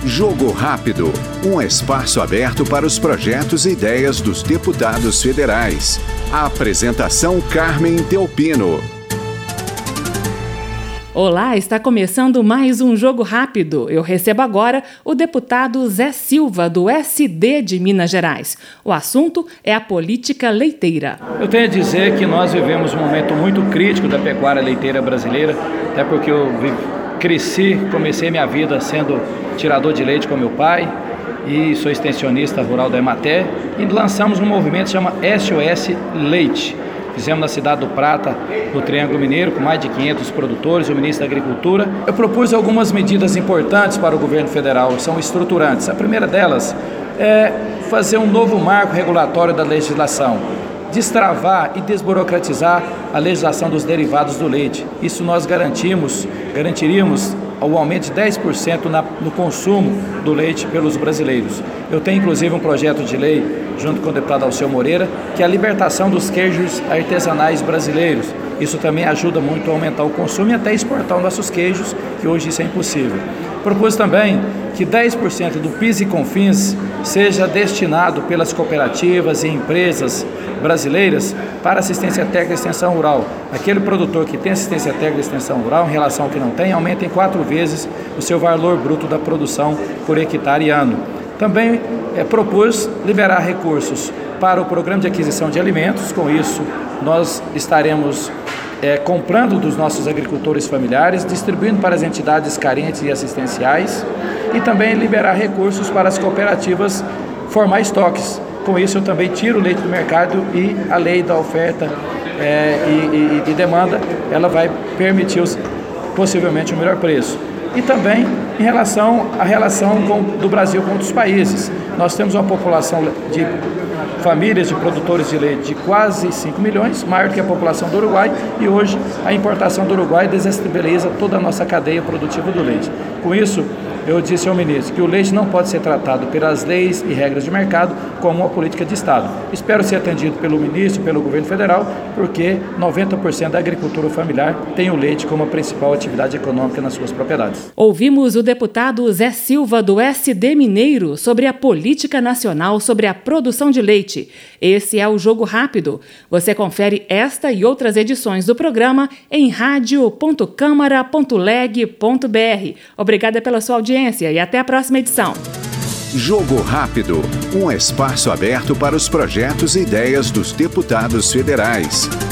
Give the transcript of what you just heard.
Jogo Rápido, um espaço aberto para os projetos e ideias dos deputados federais. A apresentação Carmen Teopino. Olá, está começando mais um Jogo Rápido. Eu recebo agora o deputado Zé Silva, do SD de Minas Gerais. O assunto é a política leiteira. Eu tenho a dizer que nós vivemos um momento muito crítico da pecuária leiteira brasileira, até porque eu comecei minha vida sendo tirador de leite com meu pai e sou extensionista rural da Emater, e lançamos um movimento que se chama SOS Leite. Fizemos na cidade do Prata, no Triângulo Mineiro, com mais de 500 produtores, o ministro da Agricultura. Eu propus algumas medidas importantes para o governo federal, são estruturantes. A primeira delas é fazer um novo marco regulatório da legislação, destravar e desburocratizar a legislação dos derivados do leite. Isso nós garantiríamos o aumento de 10% no consumo do leite pelos brasileiros. Eu tenho inclusive um projeto de lei, junto com o deputado Alceu Moreira, que é a libertação dos queijos artesanais brasileiros. Isso também ajuda muito a aumentar o consumo e até exportar os nossos queijos, que hoje isso é impossível. Propus também que 10% do PIS e CONFINS seja destinado pelas cooperativas e empresas brasileiras para assistência técnica e extensão rural. Aquele produtor que tem assistência técnica e extensão rural, em relação ao que não tem, aumenta em 4 vezes o seu valor bruto da produção por hectare e ano. Também propus liberar recursos para o programa de aquisição de alimentos. Com isso, nós estaremos comprando dos nossos agricultores familiares, distribuindo para as entidades carentes e assistenciais, e também liberar recursos para as cooperativas formar estoques. Com isso, eu também tiro o leite do mercado e a lei da oferta e demanda, ela vai permitir possivelmente o melhor preço. E também em relação à relação do Brasil com outros países. Nós temos uma população de famílias de produtores de leite de quase 5 milhões, maior do que a população do Uruguai, e hoje a importação do Uruguai desestabiliza toda a nossa cadeia produtiva do leite. Com isso, eu disse ao ministro que o leite não pode ser tratado pelas leis e regras de mercado como uma política de Estado. Espero ser atendido pelo ministro e pelo governo federal, porque 90% da agricultura familiar tem o leite como a principal atividade econômica nas suas propriedades. Ouvimos o deputado Zé Silva, do SD Mineiro, sobre a política nacional sobre a produção de leite. Esse é o Jogo Rápido. Você confere esta e outras edições do programa em radio.câmara.leg.br. Obrigada pela sua audiência e até a próxima edição. Jogo Rápido, um espaço aberto para os projetos e ideias dos deputados federais.